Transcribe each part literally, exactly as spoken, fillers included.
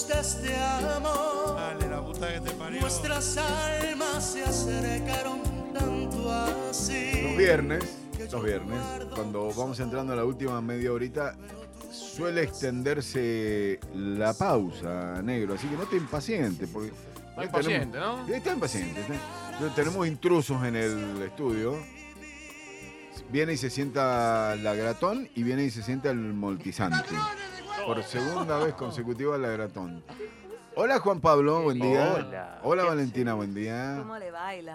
gusta este amor. Dale, la puta que te parió. Nuestras almas se acercaron tanto así. Los viernes, los viernes, cuando vamos entrando a la última media horita, suele extenderse la pausa, negro. Así que no te impacientes. Porque Está impaciente, tenemos, ¿no? Está impaciente. Está, entonces tenemos intrusos en el estudio. Viene y se sienta la Gratón y viene y se sienta el Moltisanti. Por segunda vez consecutiva la Gratón. Hola Juan Pablo, buen día. Hola. Hola Valentina, buen día. ¿Cómo le baila?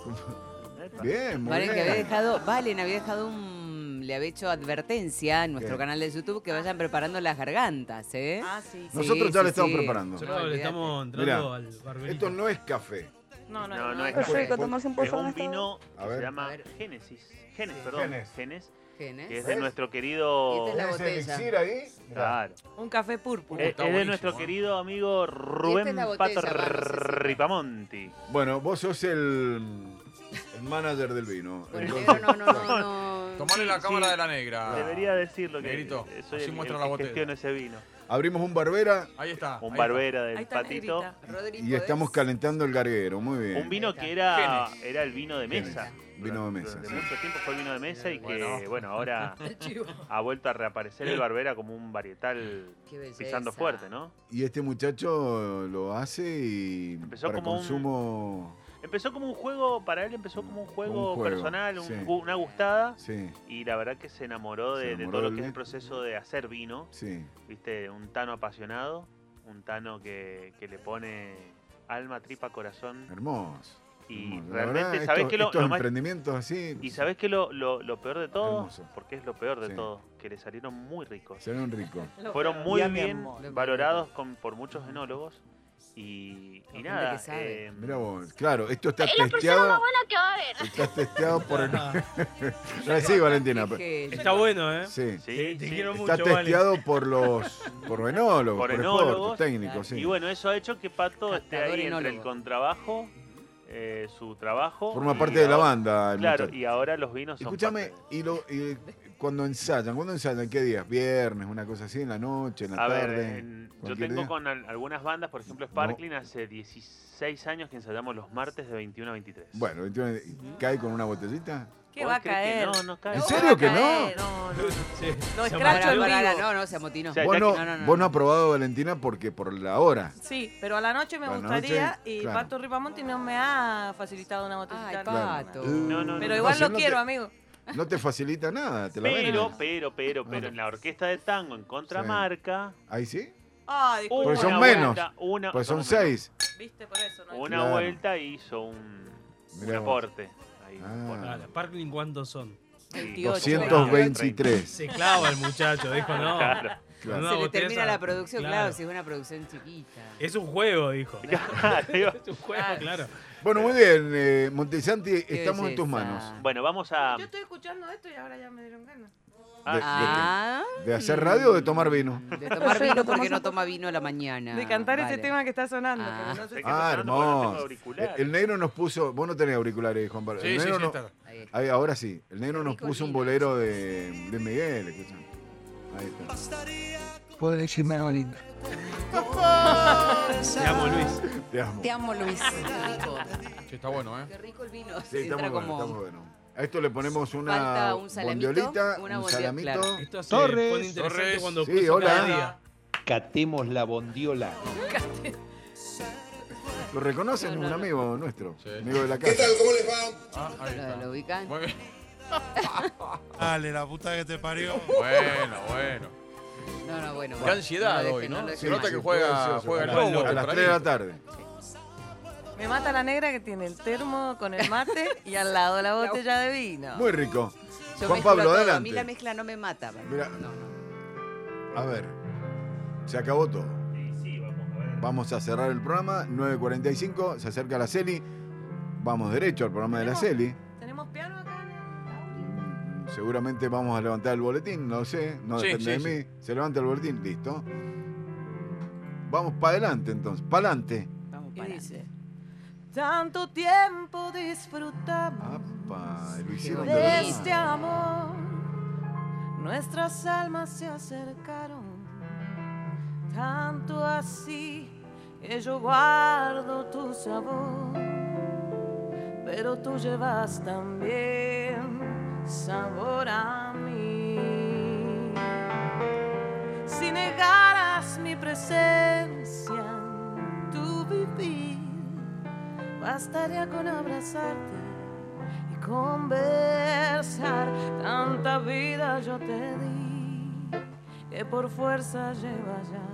Bien, muy Valen, bien. que había dejado, Valen había dejado un, le había hecho advertencia en nuestro ¿Qué? canal de YouTube que vayan preparando las gargantas, ¿eh? Ah, sí. sí. Nosotros ya le estamos preparando. Nosotros le olvídate. estamos entrando Mirá, al barberito. Esto no es café. No, no, No, no. no es Pues, café. pues, tomarse un Es pozo un de vino A que ver. se llama A ver. Génesis. Genes, perdón. Genes. Genes. ¿Quién, Que eh? es de ¿Ves? nuestro querido. Y esta es la ¿Tienes botella. elixir ahí? Mirá. Claro. Un café púrpura. Es, está es de buenísimo, nuestro ¿eh? querido amigo Rubén la Pato botella, vamos, Cecilia. Ripamonti. Bueno, vos sos el, el manager del vino. Por el Entonces, negro no, no, no, no. Tomale la Sí, cámara sí. de la negra. Debería decirlo que Negrito, soy así el, muestra el la que botella. gestiona ese vino. abrimos un Barbera Ahí está. Un ahí Barbera Ahí del está Patito. Negrita. Rodrigo, y estamos ¿es? calentando el garguero. Muy bien. Un vino Ahí está. que era, Genes. era el vino de mesa. Vino de mesa, Durante sí. mucho tiempo fue el vino de mesa y que, Bueno. bueno, ahora El chivo. ha vuelto a reaparecer el Barbera como un varietal Qué belleza. pisando fuerte, ¿no? Y este muchacho lo hace y Empezó para como un- consumo. Empezó como un juego, para él empezó como un juego, Un juego, personal, un sí. gu- una gustada. Sí, Y la verdad que se enamoró Se de, de enamoró todo lo del que es el net. proceso de hacer vino. sí. Viste, un Tano apasionado, un Tano que, que le pone alma, tripa, corazón. Hermoso. Y hermoso. La realmente, verdad, ¿sabés estos, qué lo, estos lo más emprendimientos así Y ¿sabés qué lo, lo, lo peor de todo? Hermoso. Porque es lo peor de Sí. todo, que le salieron muy ricos. se ven ricos. Fueron muy Ya, mi bien amor. valorados con, por muchos enólogos. Y, y Gente nada, que sabe. eh, Mira vos, claro, esto está Es la persona testeado. más buena que va a haber. Está testeado por el. No, sí, Valentina. pero- Que- Está bueno, ¿eh? Sí. sí, Te, te sí. quiero Está mucho, Vale. testeado por los por enólogos, Por por, enólogos, expertos, técnicos, sí. Y bueno, eso ha hecho que Pato esté Catador ahí entre enólogo. el contrabajo, eh, su trabajo. Forma y parte de la ahora- banda. el Claro, muchacho. y ahora los vinos son Escúchame, parte. y, lo, y cuando ensayan, ¿cuándo ensayan? ¿Qué días? ¿Viernes? ¿Una cosa así? ¿En la noche? ¿En la A tarde? ver, en- yo ¿Cualquier tengo día? con al- algunas bandas, por ejemplo Sparkling, hace dieciséis años que ensayamos los martes de veintiuno a veintitrés. Bueno, veintiuno, ¿cae con una botellita? ¿Qué ¿Vos va a crees que caer? No, no cae. ¿En No serio va a que no? caer, No, no. Sí, Lo se escracho en amargó. vivo. No, no, se amotinó. O sea, Vos ya no, que- no, no, no. vos no has probado, Valentina, porque por la hora. Sí, pero a la noche me A la gustaría noche, y claro. Pato Ripamonti no me ha facilitado una Ay, botellita. Claro. Pato. No, no, Pero no. igual si lo no quiero, te- amigo. No te facilita nada, te la Pero, venden. pero, pero, pero, en la orquesta de tango en contramarca. ¿Ahí sí? Ah, disculpa. Porque son una menos. vuelta, una, Pues son somos menos. seis. Viste, por eso. ¿no? Una Claro. vuelta hizo un, un Mirá vos. aporte. Ahí, Ah. por- Ah, la Sparkling, ¿cuántos son? y- veintiocho. doscientos veintitrés. Se clava el muchacho, dijo no. Claro. Claro. Una Se le botella, termina la producción, claro. claro. si es una producción chiquita. Es un juego, dijo. Claro. Es un juego, Claro. claro. Bueno, muy bien, eh, Montesanti, Qué estamos en tus belleza. manos. Bueno, vamos a. Yo estoy escuchando esto y ahora ya me dieron ganas. Ah, De- Ah, ¿De hacer radio o de tomar vino? de tomar vino porque no toma vino a la mañana. De cantar ese Vale. tema que está sonando. Ah. pero no sé Sé si- que Ah, está sonando porque no tengo hermoso. auriculares. El, el negro nos puso. Vos no tenés auriculares, Juan Pablo. Sí, el sí, negro sí, no- está. Ahí está. ahí, ahora sí. El negro Qué nos rico puso el un vino bolero de, de Miguel. Escucha. Ahí está. Bastaría Puedo decirme algo lindo. Te amo, Luis. Te amo. Te amo, Luis. Qué rico. Che, está bueno, ¿eh? Qué rico el vino. Sí, está Entra muy bueno, como... está muy bueno. A esto le ponemos una Falta un salamito, bondiolita, una un bondio- salamito. claro. Esto se Torres. pone interesante Torres. cuando Sí, puso hola. cada día. Catemos la bondiola. ¿Lo reconocen? No, no, un no. amigo nuestro. Sí. Amigo de la casa. ¿Cómo les va? Ah, ahí ¿Lo, está. lo ubican? Muy bien. Dale, la puta que te parió. Bueno, bueno. No, no, bueno. Qué bueno. ansiedad No lo hoy, dejen, ¿no? lo Se dejen nota mal. que Sí, juega, ansioso. juega el a, lobo. las- a las tres de la tarde. Me mata la negra que tiene el termo con el mate y al lado la botella de vino. Muy rico. Yo Juan mezclo Pablo, todo. A adelante. mí la mezcla no me mata. ¿vale? Mira. No, no. A ver. Se acabó todo. Sí, sí, vamos a ver. Vamos a cerrar el programa. nueve cuarenta y cinco. Se acerca la Celi. Vamos derecho al programa de la Celi. ¿Tenemos piano acá? Mm, Seguramente vamos a levantar el boletín. No lo sé. No Sí, depende sí, de mí. Se levanta el boletín. Listo. Vamos para adelante entonces. Para adelante. Vamos Y para dice: tanto tiempo disfrutamos Apa, lo hicieron de de verdad. este amor. Nuestras almas se acercaron tanto así que yo guardo tu sabor, pero tú llevas también sabor a mí. Si negaras mi presencia en tu vivir, bastaría con abrazarte y conversar. Tanta vida yo te di que por fuerza lleva ya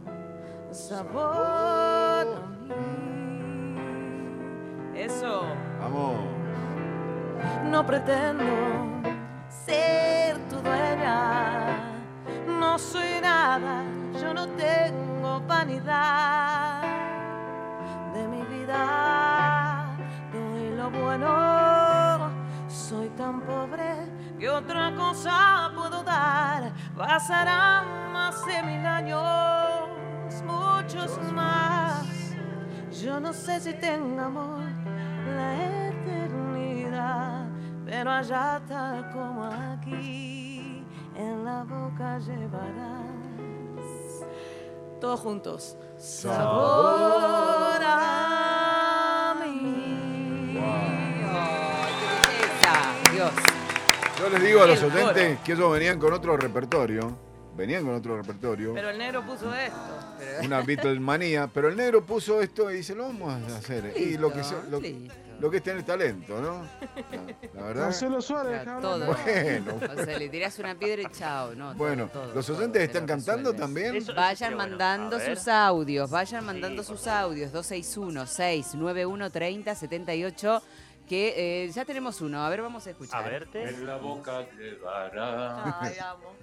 sabor a mí. Eso. Vamos. No pretendo ser tu dueña, no soy nada, yo no tengo vanidad de mi vida, doy lo bueno, soy tan pobre que otra cosa puedo dar. Pasarán más de mil años, muchos más, yo no sé si tengo amor la eternidad, pero allá tal como aquí en la boca llevarás todos juntos sabor a mí. ¡Ay, qué belleza! Dios. Yo les digo a los El coro. oyentes que ellos venían con otro repertorio. Venían con otro repertorio. Pero el negro puso esto. Una Beatlemanía, pero el negro puso esto y dice, lo vamos a hacer. Y lo que, se- lo, Listo. lo que es tener talento, ¿no? La, la verdad. Marcelo Suárez, Ya, cabrón. todo. Bueno. O sea, le tirás una piedra y chao. No, todo, Bueno, todo, los todo, oyentes te están lo cantando resuelves. también. Eso- Vayan sería bueno. mandando A ver. sus audios, vayan mandando Sí, sus por favor. audios. dos seis uno, seis nueve uno, tres cero siete ocho. Que eh, ya tenemos uno. A ver, vamos a escuchar. A verte. En la boca llevará Ay, amo.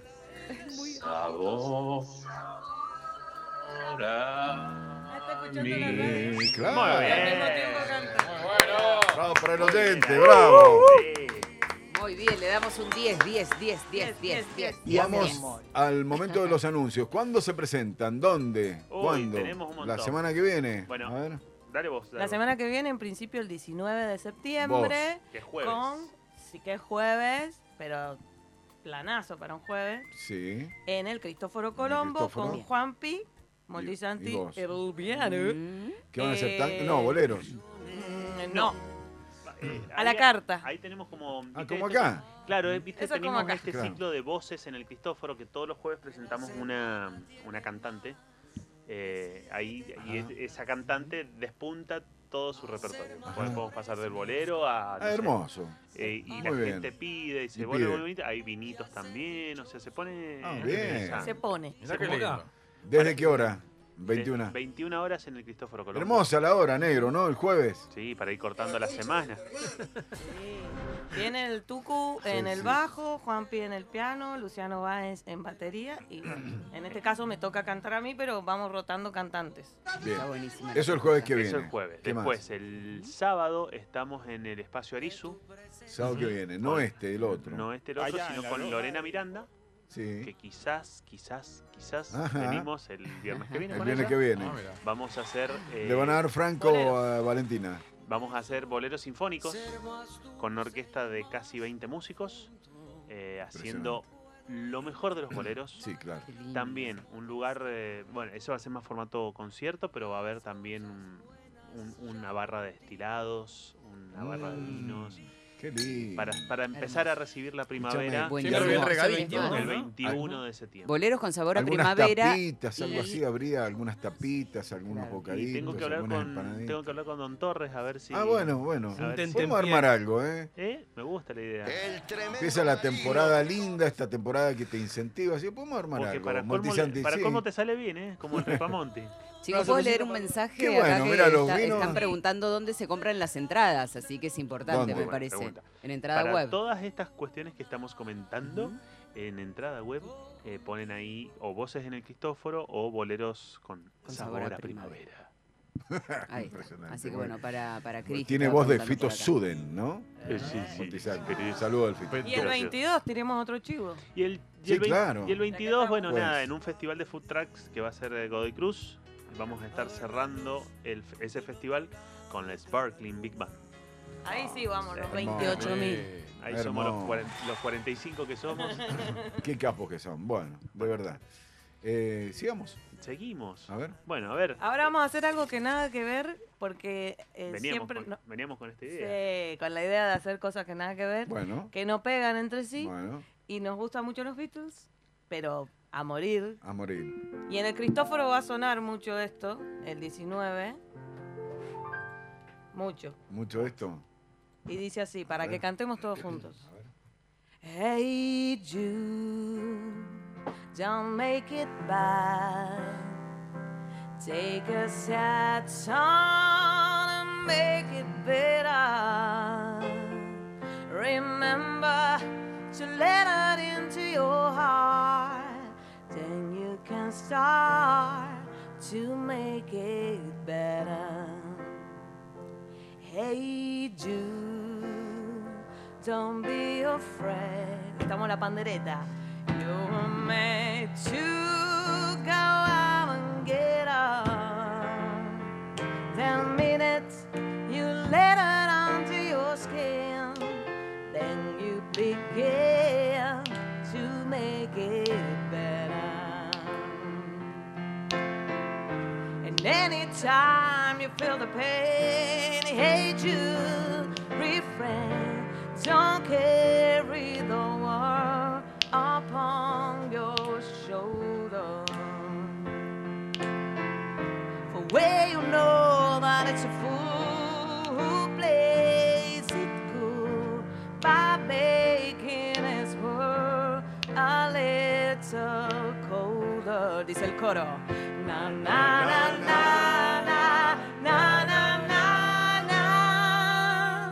sabor a Está escuchando mí. la radio. Sí, claro. Muy Al bien. mismo tiempo canta. Bravo para el oyente, bravo. Sí. Muy bien, le damos un diez, diez, diez, diez, diez, diez. Y vamos al momento de los anuncios. ¿Cuándo se presentan? ¿Dónde? Uy, ¿Cuándo? tenemos un montón. ¿La semana que viene? Bueno. A ver. Dale vos. Dale La vos. semana que viene, en principio, el diecinueve de septiembre. Que es jueves. Con, sí que es jueves, pero planazo para un jueves. Sí. En el Cristóforo Colombo Cristóforo. con Juanpi, Moltisanti, y vos. el piano. Mm. ¿Qué van a hacer? tan- Eh, No, boleros. Mm, No, Eh, a la ahí- carta. Ahí tenemos como. Ah, ¿viste como esto? acá. Claro, eh, viste, Eso es como tenemos acá. este Claro. ciclo de voces en el Cristóforo que todos los jueves presentamos una, una cantante. Eh, ahí y es- esa cantante despunta todo su repertorio. Ajá. Podemos pasar del bolero a. no Ah, sé, hermoso. eh, y Muy la bien. gente pide, dice, Y bueno, pide. bonito. Hay vinitos también, o sea, se pone. Ah, bien. interesante. Se pone. Mirá qué ¿Cómo acá? lindo. ¿Desde qué hora? De- veintiuna. veintiuna horas en el Cristóforo Colombo. Hermosa la hora, negro, ¿no? El jueves. Sí, para ir cortando la semana. Viene el Tucu en Sí, el sí. bajo, Juanpi en el piano, Luciano Báez en batería. Y bueno, en este caso me toca cantar a mí, pero vamos rotando cantantes. Bien. Está buenísima. Eso el jueves que viene. Eso el jueves. ¿Qué Después, más? el sábado, estamos en el espacio Arizu. Sábado que viene. No este, el otro. No este el otro, Allá en sino la con Loja. Lorena Miranda, que Sí. quizás, quizás, quizás Ajá. venimos el viernes que viene El con viernes ella. que viene. Ah, mira. Vamos a hacer eh, Le van a dar Franco bolero. a Valentina. vamos a hacer boleros sinfónicos con una orquesta de casi veinte músicos, eh, haciendo lo mejor de los boleros. Sí, claro. Qué lindo. También un lugar, eh, bueno, eso va a ser más formato concierto, pero va a haber también un- un- una barra de destilados, una barra de Mm, vinos, Qué lindo. para, para empezar a recibir la primavera Buen Siempre día. bien Hermoso. regadito, Hermoso. el ¿no? veintiuno de septiembre. Boleros con sabor a Algunas primavera. tapitas, algo y- así, habría algunas tapitas, algunos Claro. bocaditos, Y tengo que hablar algunas con empanaditas. tengo que hablar con Don Torres a ver si Ah, bueno, bueno. A ver si- Podemos armar algo, ¿eh? ¿Eh? Me gusta la idea. Empieza la temporada linda, esta temporada que te incentiva, así podemos armar Porque algo. para colmo, Montisanti, para sí. colmo te sale bien, ¿eh? Como el Repamonte. Chicos, No, ¿puedo se leer presenta un para- mensaje? Qué Acá bueno, que mira, los está- vinos. están preguntando dónde se compran las entradas, así que es importante, ¿Dónde? me Buena parece. pregunta. En entrada Para web. todas estas cuestiones que estamos comentando, en entrada web eh, ponen ahí o voces en el Cristóforo o boleros con, Con sabor, sabor a a primavera. Ahí está. Impresionante, Así que bueno. bueno, para, para Cris. Tiene estaba voz de preguntando Fito por acá. Suden, ¿no? Eh, sí, sí. Montisanti. Pero- Saludos al Fito. Y el Gracias. veintidós tiremos otro chivo. Y el, y Sí, el veinte claro. y el veintidós, bueno, Pues. nada, en un festival de food trucks que va a ser de Godoy Cruz, vamos a estar cerrando el, ese festival con la Sparkling Big Band. Ahí sí vamos, los Hermoso. veintiocho mil. Eh, Ahí somos los, Hermoso. cuarenta, los cuarenta y cinco que somos. Qué capos que son. Bueno, de verdad. Eh, sigamos. Seguimos. A ver. Bueno, a ver. Ahora vamos a hacer algo que nada que ver, porque eh, Veníamos, siempre... con, no- veníamos con esta idea. sí, con la idea de hacer cosas que nada que ver, Bueno. que no pegan entre sí, Bueno, y nos gustan mucho los Beatles, pero a morir. a morir. Y en el Cristóforo va a sonar mucho esto, el diecinueve. Mucho. Mucho esto. Y dice así, para A que ver. cantemos todos juntos. A ver. Hey Jude, don't make it bad. Take a sad song and make it better. Remember to let it into your heart. Then you can start to make it better. Hey Jude, don't be afraid. Estamos en la pandereta. You're made to go out and get up. The minute you let it onto your skin, then you begin to make it better. And anytime you feel the pain, hey Jude, refrain, don't carry the world upon your shoulder. For where you know that it's a fool who plays it cool by making his world a little colder. Dice el coro. Na na na na na na na na na.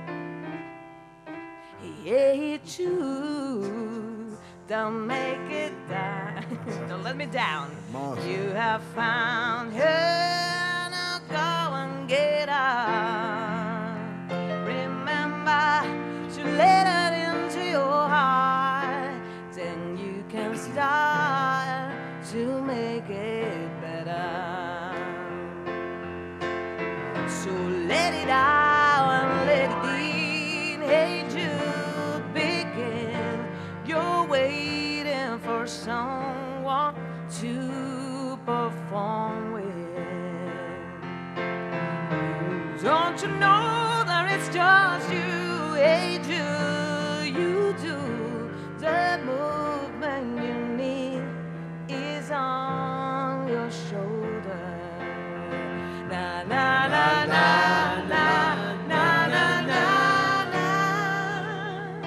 Yeah, you don't make it down. Don't let me down. Hermoso. You have found her, now go and get her. Remember to let it into your heart. Then you can start to make it better. So let it out and let it in. Hey Jude, begin. You're waiting for someone to perform with. Don't you know that it's just you? Hey Jude, you do. The movement you need is on your shoulder. Na na na na na na na na na.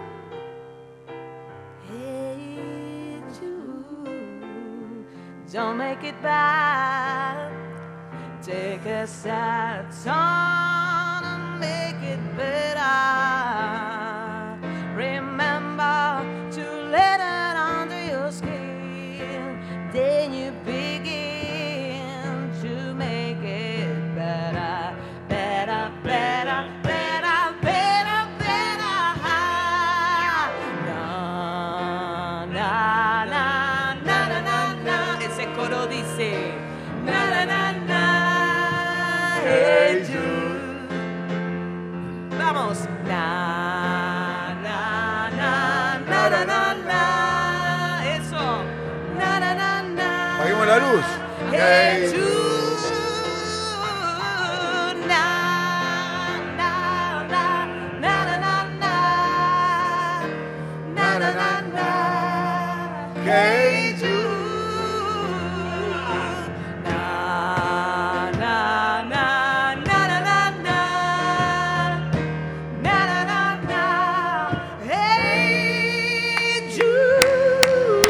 Hey Jude, don't make it bad. Take a sad song and make it better. Remember to let it under your skin. Then you begin to make it better, better, better, better, better, better. Na, na, na, na, na, na, na. Ese coro dice na, na, na, na. Hey Jude. Vamos. Na, na, na, na, na, na, na. Eso. Na, na, na, na. Apaguemos la luz. Hey Hey, Jude. Na, na, na, na, na, na, na. Na, na, na, na. Hey Jude. Na, na, na, na, na, na, na. Na, na, na, na. Hey Jude.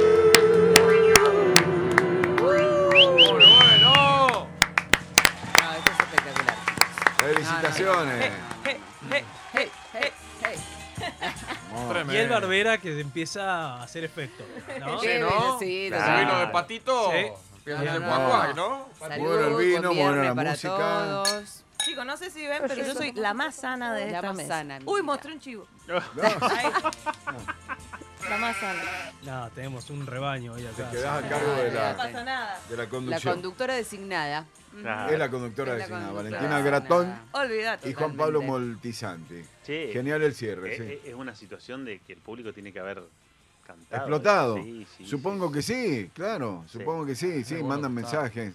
Muy bueno. No, esto es espectacular. felicitaciones. Hey, hey, hey, hey, hey. Hermoso. Tremendo. Y el Barbera que empieza a hacer efecto, ¿no? Sí, Qué ¿no? bueno, sí, El total. vino de patito. Sí. Empieza a No, hacer no, guaguay, no. ¿no? Salud, Bueno el vino, buen buena la viernes para música. todos. Chicos, no sé si ven, pero yo soy la más sana de La esta más mesa. sana, mi Uy, chica. mostré un chivo. No, Ahí. La más sana. No, tenemos un rebaño ahí te acá. quedás a cargo de No la, pasa nada. de la La conducción. conductora designada. Claro. Es la conductora Es la designada, conductora Valentina designada. Gratón Olvídate. y Juan Totalmente. Pablo Moltisanti. Che, Genial el cierre, es, sí. es una situación de que el público tiene que haber Encantado. explotado. Sí, sí, Supongo sí. que sí, claro, Sí. supongo que sí, sí, Seguro mandan que está. mensajes.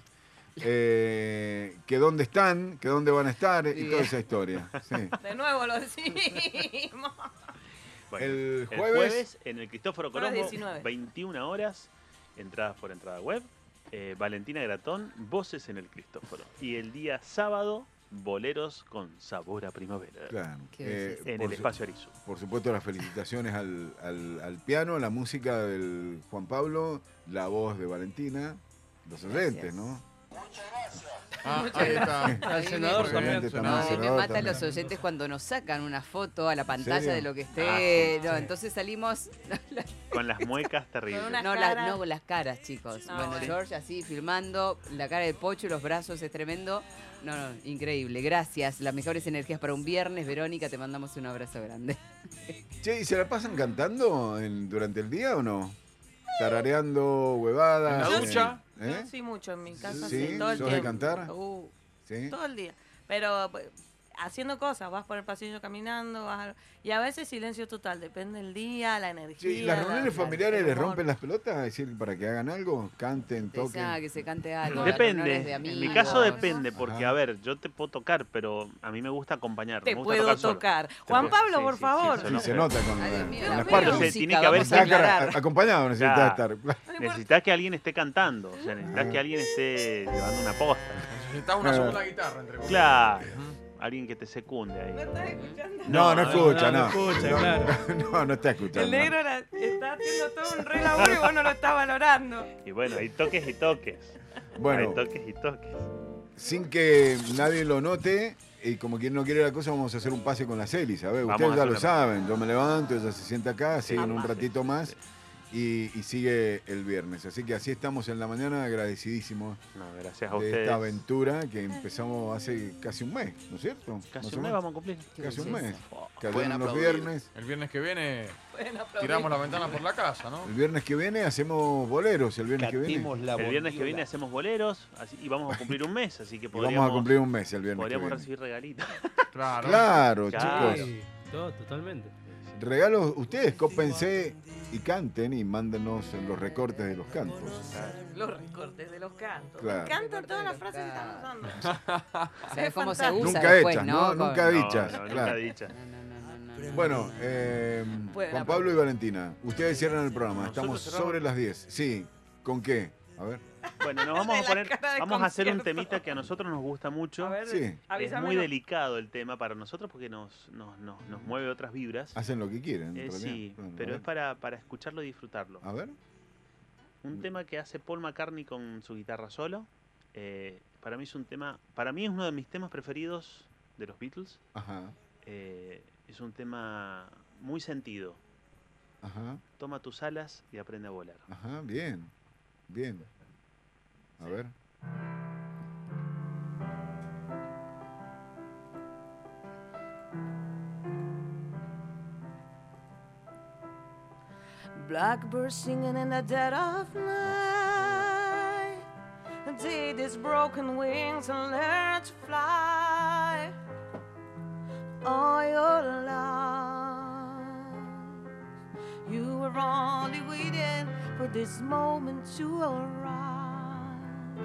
Eh, que dónde están, que dónde van a estar y Bien. toda esa historia. Sí. De nuevo lo decimos. Bueno, El el jueves- jueves en el Cristóforo Jueves Colombo, diecinueve. veintiuna horas, entradas por entrada web. eh, Valentina Gratón, voces en el Cristóforo. Y el día sábado, boleros con sabor a primavera. Claro. ¿Qué Eh, decís? En por el su- espacio Arizu. Por supuesto, las felicitaciones al, al- al piano, la música del Juan Pablo, la voz de Valentina, los oyentes, ¿no? Ah, ahí está. Al senador Los también. oyentes senador. A mí me senador matan también. los oyentes cuando nos sacan una foto a la pantalla serio? de lo que esté. Ah, no, sí. Entonces salimos. Con las muecas terribles. Con una- No, cara. la- no, las caras, chicos. No, bueno, bueno. George así filmando, la cara de Pocho, los brazos, es tremendo. No, no, increíble. Gracias. Las mejores energías para un viernes. Verónica, te mandamos un abrazo grande. Che, ¿y se la pasan cantando en- durante el día o no? Tarareando huevadas. ¿En la eh, ducha? ¿eh? Yo sí, mucho en mi casa, Sí, sí, todo el ¿sos de tiempo. cantar? Uh, ¿Sí? todo el día. Pero pues, haciendo cosas, vas por el pasillo caminando, vas a- y a veces silencio total, depende del día, la energía. Sí, ¿las la- reuniones la- familiares el les humor. rompen las pelotas? Es decir, para que hagan algo, canten, Pensá toquen. que se cante algo. las Depende. reuniones de En mi amigos. caso depende, porque Ajá. a ver, yo te puedo tocar, pero a mí me gusta acompañar. Te me gusta puedo tocar solo. tocar. Te Juan puedo- Pablo, sí, por sí, sí, favor. eso Sí, no, se pero nota con, Ay, Dios en mío, las la Pero partes. se música, tiene que haber vamos a Necesita aclarar. cara- acompañado necesita Claro. estar. Necesitas que alguien esté cantando, o sea, necesitas que alguien esté llevando una posta. Necesitas una Ah. segunda guitarra, entre comillas. Claro, alguien que te secunde ahí. ¿No estás escuchando? No, no, no, escucha, no, no. no escucha, No, claro. no, no está escuchando. El negro era- está haciendo todo un re laburo y vos no lo estás valorando. Y bueno, hay toques y toques. Bueno, Hay toques y toques. sin que nadie lo note, y como quien no quiere la cosa, vamos a hacer un pase con las hélices. A ver, Vamos ustedes a ya hacer lo una- saben. Yo me levanto, ella se sienta acá, siguen un Sí. ratito más Sí. y, y sigue el viernes. Así que así estamos en la mañana, agradecidísimos No, gracias a de ustedes. esta aventura que empezamos hace casi un mes, ¿no es cierto? Más Casi o un mes menos. vamos a cumplir. Casi un belleza. mes. Pueden Cayeron los aplaudir. viernes. El viernes que viene Pueden aplaudir. tiramos la ventana por la casa, ¿no? El viernes que viene hacemos boleros, el viernes que viene. Catemos la El viernes que bondiola. viene hacemos boleros así- y vamos a cumplir un mes, así que Y podríamos, vamos a cumplir un mes el viernes que podríamos viene. recibir regalitos. Claro. Claro, Claro. chicos. Sí, todo, totalmente. Regalos, ustedes cópense y canten y mándenos los recortes de los cantos. Los recortes de los cantos. Claro. Me encantan todas las frases que están usando. ¿Sabes Es cómo se fantástico. usa Nunca después, hechas, no? ¿no? Con- Nunca No, dichas. no, nunca claro. dicha. No, no, no, no, no, no. Bueno, eh, Pueden Juan aplaudir. Pablo y Valentina, ustedes cierran el programa. Nosotros Estamos cerramos. sobre las diez. Sí, ¿con qué? A ver. Bueno, nos vamos De a la poner, cara de vamos a hacer un concierto. temita que a nosotros nos gusta mucho. A ver, Sí. Es avísame. muy delicado el tema para nosotros porque nos, nos, nos, nos mueve otras vibras. Hacen lo que quieren. en Eh, realidad. sí, Bueno, a pero ver. es para, para escucharlo y disfrutarlo. A ver. Un tema que hace Paul McCartney con su guitarra solo. eh, para mí es un tema, para mí es uno de mis temas preferidos de los Beatles. Ajá, Eh, es un tema muy sentido. ajá, Toma tus alas y aprende a volar. ajá. Bien, bien. A ver. Blackbird singing in the dead of night. Did his broken wings and learn to fly all your life. You were only waiting for this moment to arise.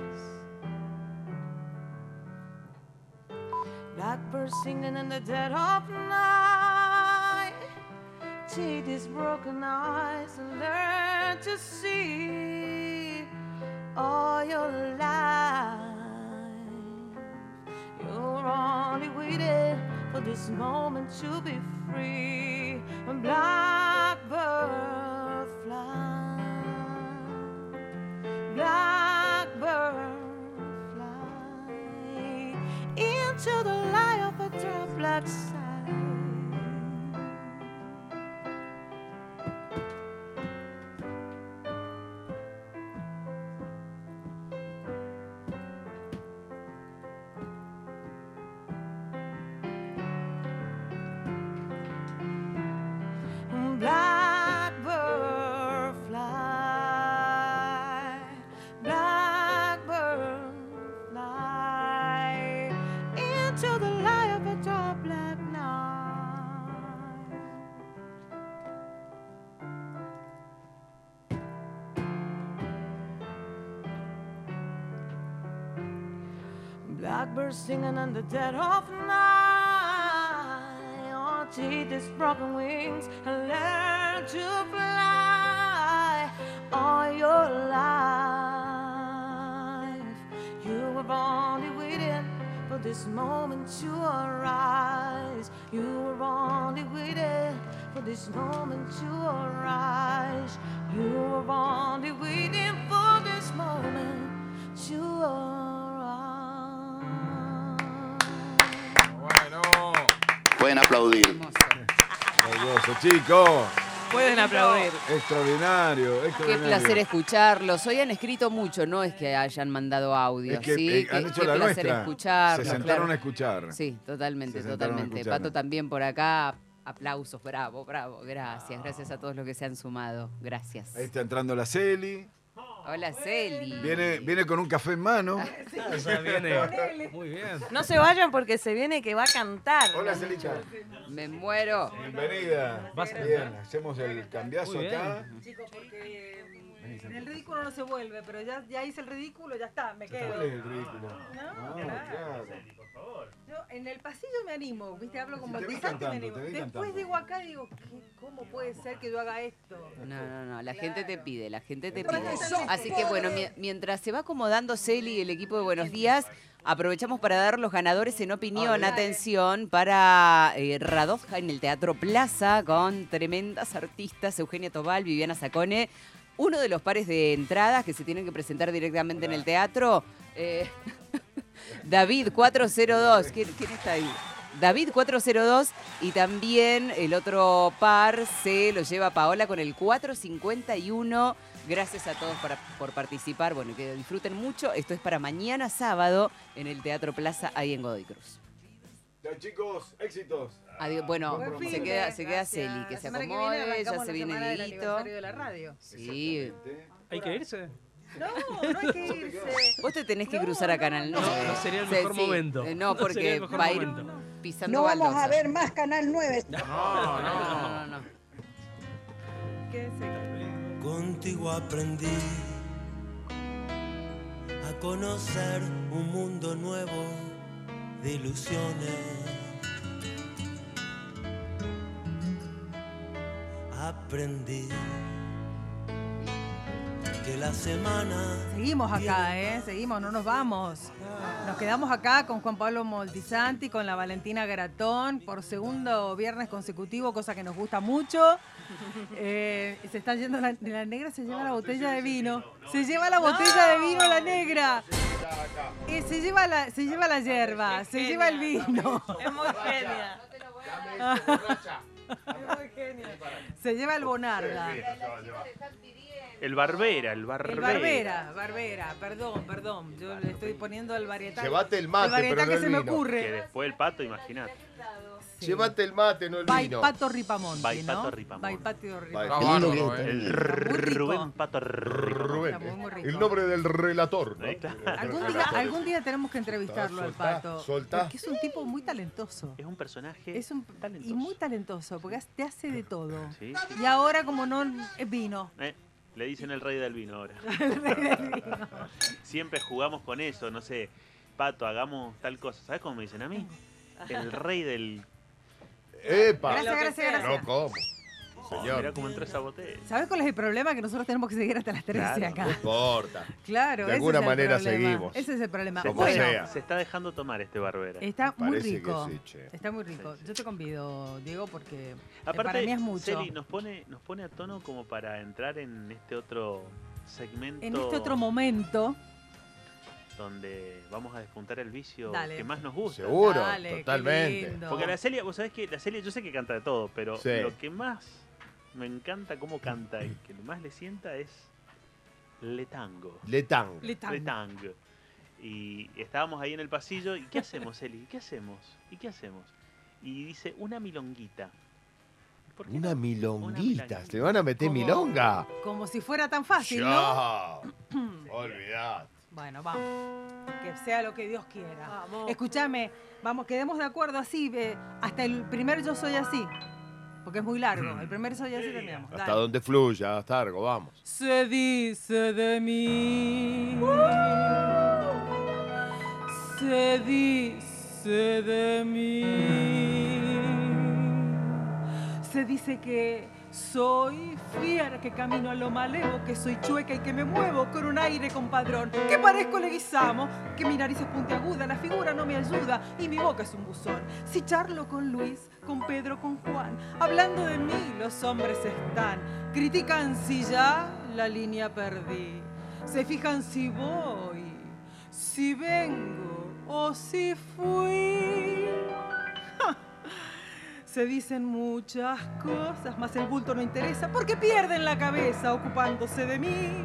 Blackbird singing in the dead of night. Take these broken eyes and learn to see all your life. You're only waiting for this moment to be free. And blackbird fly, blackbird fly into the light of a dark black sky. Blackbirds singing in the dead of night. Your teeth is broken wings and learn to fly all your life. You were only waiting for this moment to arise. You were only waiting for this moment to arise. You were only waiting for this moment to arise. Bueno. Pueden aplaudir. Maravilloso, chicos. Pueden aplaudir. Extraordinario, Qué extraordinario. placer escucharlos. Hoy han escrito mucho, no es que hayan mandado audio, Es que, ¿sí? eh, Qué- han hecho qué la placer nuestra. escucharlos. Se sentaron claro. a escuchar. Sí, totalmente, Se sentaron a totalmente. escuchar. Pato también por acá. Aplausos, bravo, bravo. Gracias, gracias a todos los que se han sumado. Gracias. Ahí está entrando la Celi. Hola, Celi. Viene, viene con un café en mano. O sea, viene muy bien. No se vayan porque se viene que va a cantar. Hola, Celica. Me muero. Bienvenida. Vas- Bien, hacemos el cambiazo Muy bien. acá. Chicos, porque mm, en el ridículo no se vuelve, pero ya, ya hice el ridículo, ya está, me quedo. ¿Cuál es el ridículo? No, Ah, claro. claro. Yo en el pasillo me animo, ¿viste? Hablo con Te vi bautizante y me cantando, animo. te vi Después cantando. digo acá y digo, ¿qué- ¿cómo puede ser que yo haga esto? No, no, no, la gente te pide, la gente te Porque pide. son Así que bueno, mi- mientras se va acomodando Celi y el equipo de Buenos Días, aprovechamos para dar los ganadores en opinión. Atención, para eh, Radovja en el Teatro Plaza, con tremendas artistas, Eugenia Tobal, Viviana Sacone. Uno de los pares de entradas que se tienen que presentar directamente en el teatro, eh, David cuatrocientos dos. ¿Quién, quién está ahí? David cuatrocientos dos, y también el otro par se lo lleva Paola con el cuatrocientos cincuenta y uno. Gracias a todos para- por participar. Bueno, que disfruten mucho. Esto es para mañana sábado en el Teatro Plaza, ahí en Godoy Cruz. Ya, chicos, éxitos. Adiós. Bueno, Buen fin se de- queda, se queda gracias. Celi, que La se semana acomode, viene ya arrancamos se la viene semana del Dieguito. aniversario de la radio. Sí. ¿Hay que irse? No, no hay que irse. Vos te tenés que cruzar a Canal no, nueve. no sería el Sí, mejor sí. momento. Eh, No No, sería porque el mejor va a ir momento. pisando No vamos baldosa. a ver más Canal nueve. No, No, no. no, no, no. Quédense. Contigo aprendí a conocer un mundo nuevo de ilusiones. Aprendí que la semana Seguimos acá, ¿eh? Seguimos, no nos vamos. Nos quedamos acá con Juan Pablo Moltisanti, con la Valentina Garatón, por segundo viernes consecutivo, cosa que nos gusta mucho. Eh, se está yendo la, la negra, se lleva la botella de vino. Se lleva la botella de vino la negra. Eh, se, lleva la, se lleva la hierba, se lleva el vino. Es muy genia. Se lleva el Bonarda. El Barbera, el Barbera. El Barbera, Barbera, perdón, perdón. Yo le estoy poniendo el varietal. Llévate el mate, el varietal pero no que el se me vino. ocurre. Que después el pato, imagínate. Sí. Llévate el mate, no el By vino. Pato Ripamonti, By ¿no? Pato Ripamonti. By Pato By Ripamonti. Está bárbaro, ¿eh? El Está muy rico. Rubén Pato Rico. Rubén, Está muy, muy rico. el nombre del relator, ¿no? Ahí está. Algún día, algún día tenemos que entrevistarlo al Soltá, Pato. soltá. Porque es un tipo muy talentoso. Es un personaje Es un talentoso. y muy talentoso, porque te hace de todo. Sí, sí. Y ahora como no es vino. Eh, le dicen el rey del vino ahora. Siempre jugamos con eso, no sé. Pato, hagamos tal cosa. ¿Sabes cómo me dicen a mí? El rey del... ¡Epa! Gracias, gracias, gracias. No, ¿cómo? Oh, Señor. mirá cómo entró esa botella. ¿Sabes cuál es el problema? Que nosotros tenemos que seguir hasta las trece Claro. acá. No importa. Claro, De ese alguna es el manera problema. seguimos. Ese es el problema. Se Como está, Bueno, sea. se está dejando tomar este Barbera. está muy Parece que rico. sí, che. Está muy rico. Yo te convido, Diego, porque eh, Aparte, para mí es mucho. Celi nos pone, nos pone a tono como para entrar en este otro segmento En este otro momento, donde vamos a despuntar el vicio Dale. que más nos gusta. Seguro, Dale, qué totalmente. lindo. Porque la Celia, vos sabés que la Celia, yo sé que canta de todo, pero Sí. lo que más me encanta cómo canta y que más le sienta es Le Tango. Le tango. Le tango. Le Tango. Y estábamos ahí en el pasillo, ¿y qué hacemos, Eli? ¿Qué hacemos? ¿Y qué hacemos? Y dice, una milonguita. ¿Por qué Una no? milonguita. ¿Se van a meter Como- milonga? Como si fuera tan fácil, ¿no? Ya. Olvidad. Bueno, vamos. Que sea lo que Dios quiera. Vamos. Escúchame, vamos, quedemos de acuerdo así, eh, hasta el primer Yo Soy Así. Porque es muy largo. El primer Soy Así terminamos. Hasta Dale. donde fluya, hasta algo, vamos. Se dice de mí. se dice de mí? Se dice que soy fiera, que camino a lo malevo, que soy chueca y que me muevo con un aire compadrón, que parezco Leguizamo, que mi nariz es puntiaguda, la figura no me ayuda y mi boca es un buzón. Si charlo con Luis, con Pedro, con Juan, hablando de mí los hombres están, critican si ya la línea perdí, se fijan si voy, si vengo o si fui. Se dicen muchas cosas, mas el bulto no interesa porque pierden la cabeza ocupándose de mí.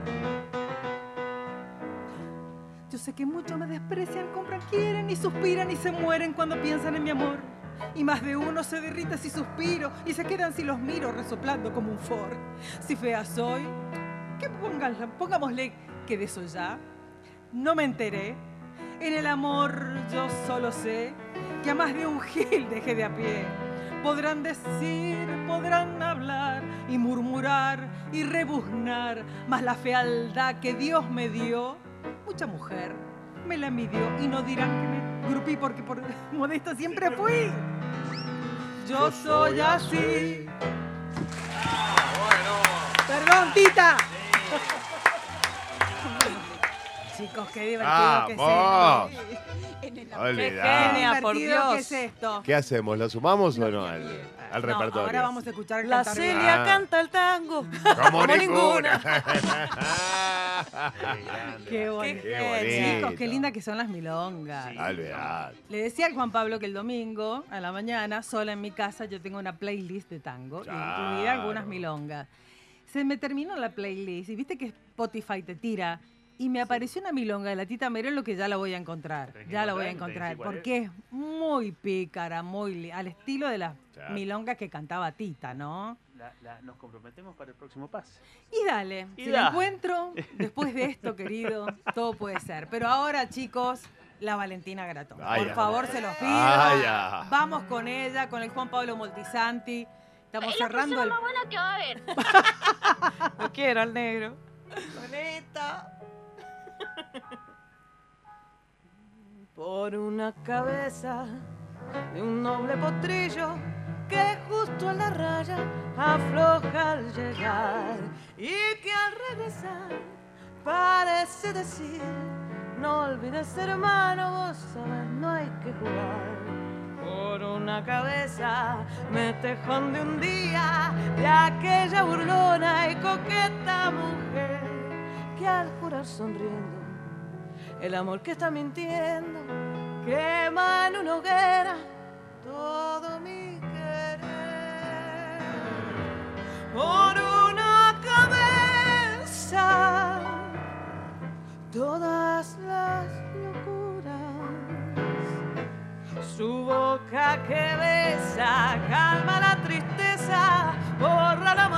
Yo sé que muchos me desprecian, compran, quieren y suspiran y se mueren cuando piensan en mi amor. Y más de uno se derrite si suspiro y se quedan si los miro resoplando como un Ford. Si fea soy, que pongan, pongámosle que de eso ya no me enteré. En el amor yo solo sé que a más de un gil dejé de a pie. Podrán decir, podrán hablar y murmurar y rebuznar, mas la fealdad que Dios me dio, mucha mujer me la midió y no dirán que me grupí porque por modesta siempre fui. Yo soy así. Perdón, Tita. Chicos, qué divertido que es ¡Vamos! esto. Olvidá. Qué genia, por Dios. ¿Qué es esto? ¿Qué hacemos? ¿Lo sumamos o no al, al No, repertorio? ahora vamos a escuchar La cantar bien. Celia Ah. canta el tango. Como Como ninguna. Qué bonito. Qué Chicos, qué bonito. linda que son las milongas. Olvidá. Le decía al Juan Pablo que el domingo, a la mañana, sola en mi casa, yo tengo una playlist de tango, Claro. incluida algunas milongas. Se me terminó la playlist y viste que Spotify te tira y me apareció una milonga de la Tita Merelo que ya la voy a encontrar. Tenés que Ya la voy a encontrar, encontrar tenés que decir porque es muy pícara, muy li- al estilo de las Claro. milongas que cantaba Tita, ¿no? La- la- nos comprometemos para el próximo pase. Y dale, Y si da. la encuentro después de esto, querido, todo puede ser. Pero ahora, chicos, la Valentina Gratón. Ay, Por ya. favor, se los pido. Ay, ya. Vamos con ella, con el Juan Pablo Moltisanti. Estamos cerrando el... más buena que va a haber. Lo quiero al negro. Bonita. Por una cabeza de un noble potrillo que justo a la raya afloja al llegar y que al regresar parece decir: no olvides, hermano, vos sabes, no hay que jugar. Por una cabeza me tejón de un día de aquella burlona y coqueta mujer que al jurar sonriendo el amor que está mintiendo quema en una hoguera todo mi querer. Por una cabeza todas las locuras, su boca que besa calma la tristeza, borra la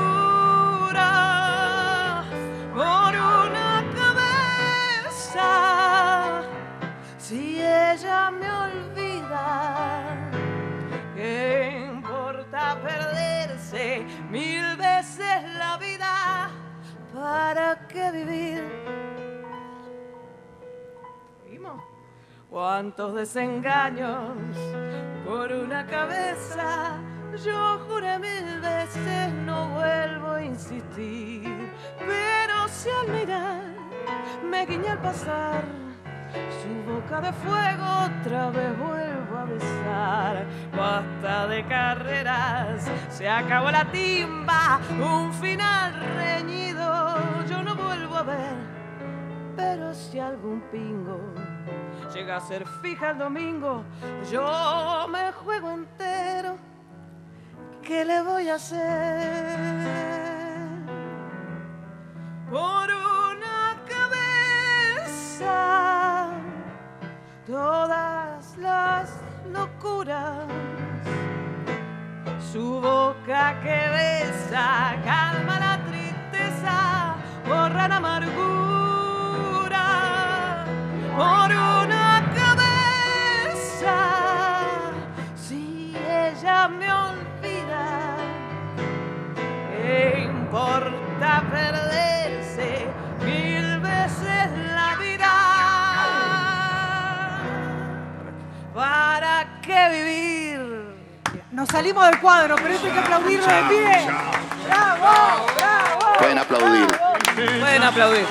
amargura. Por una cabeza, si ella me olvida, ¿qué importa perderse mil veces la vida? ¿Para qué vivir? ¿Vimos? ¿Cuántos desengaños por una cabeza? Yo juré mil veces, no vuelvo a insistir. Pero si al mirar me guiña al pasar su boca de fuego, otra vez vuelvo a besar. Basta de carreras, se acabó la timba, un final reñido yo no vuelvo a ver. Pero si algún pingo llega a ser fija el domingo, yo me juego entero. ¿Qué le voy a hacer? Por una cabeza todas las locuras, su boca que besa calma la tristeza, borra la amargura. Por una cabeza, si ella me olvida, ¿qué importa perderse mil veces la vida? Nos salimos del cuadro, pero esto hay que aplaudirlo de pie. ¡Bravo! ¡Bravo! Pueden aplaudir. Pueden aplaudir.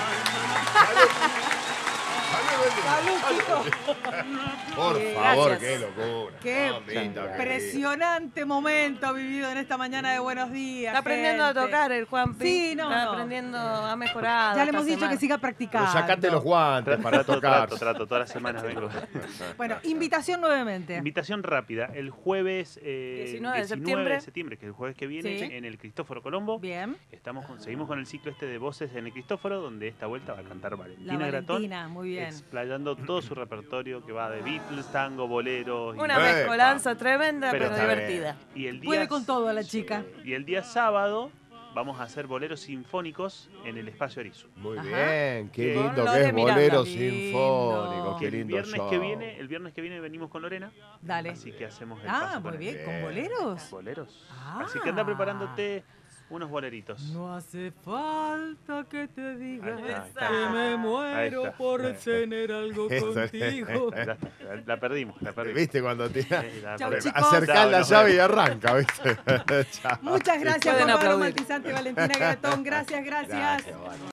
Salud, chicos. Por Sí, favor, gracias. qué locura. Qué Mamita querida. impresionante momento vivido en esta mañana de Buenos Días. Está aprendiendo gente. a tocar el Juanpi. Sí, no, Está no. aprendiendo, ha mejorado. Ya le hemos esta dicho que semana. siga practicando. Pero sacate los guantes para Trato, tocar. trato, trato. Todas las semanas vengo. Bueno, invitación nuevamente. Invitación rápida. El jueves eh, diecinueve de septiembre. de septiembre, que es el jueves que viene, Sí. en el Cristóforo Colombo. Bien. Estamos con- seguimos con el ciclo este de voces en el Cristóforo, donde esta vuelta va a cantar La Valentina Gratón, Valentina, muy bien. explayando todo su repertorio que va de Beatles, tango, boleros. y- Una Epa. mezcolanza tremenda, Pero pero, está divertida. Y el día, Puede con todo la chica. y el día sábado vamos a hacer boleros sinfónicos en el Espacio Arizu. Muy Ajá. bien, qué Con lindo lo que de es Miranda. bolero Lindo. sinfónico, Que qué el lindo viernes show. que viene, el viernes que viene venimos con Lorena, Dale. así que hacemos el Ah, paso muy con bien. él. ¿Con Bien. boleros? Boleros. Ah. Así que anda preparándote unos boleritos. No hace falta que te diga Ahí está, ahí está. que me Ahí muero está. por tener algo Eso es. contigo. Ya está, la perdimos, la perdimos. ¿Viste cuando tira? Sí, la Chau, perdimos. chicos. Acercá Chao, la nos llave vemos. y arranca, ¿viste? Chao. Muchas gracias, Pueden Juan Pablo aplaudir. Maltizante, Valentina Gratón. Gracias, gracias. Gracias, bueno.